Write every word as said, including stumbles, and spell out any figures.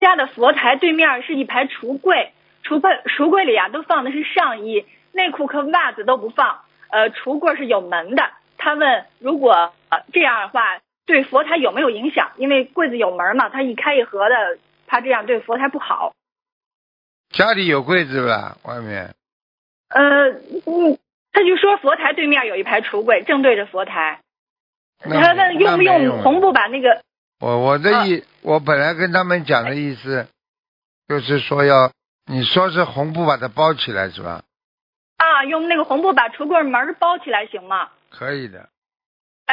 家的佛台对面是一排橱柜，橱柜橱柜里啊都放的是上衣、内裤和袜子都不放，呃，橱柜是有门的。他问，如果、呃、这样的话，对佛台有没有影响？因为柜子有门嘛，他一开一合的，怕这样对佛台不好。 家里有柜子吧？外面？ 呃，嗯，他就说佛台对面有一排橱柜，正对着佛台。他问用不用红布把那个？ 我我的意、 啊， 我本来跟他们讲的意思，就是说要你说是红布把它包起来是吧？ 啊，用那个红布把橱柜门包起来行吗？ 可以的。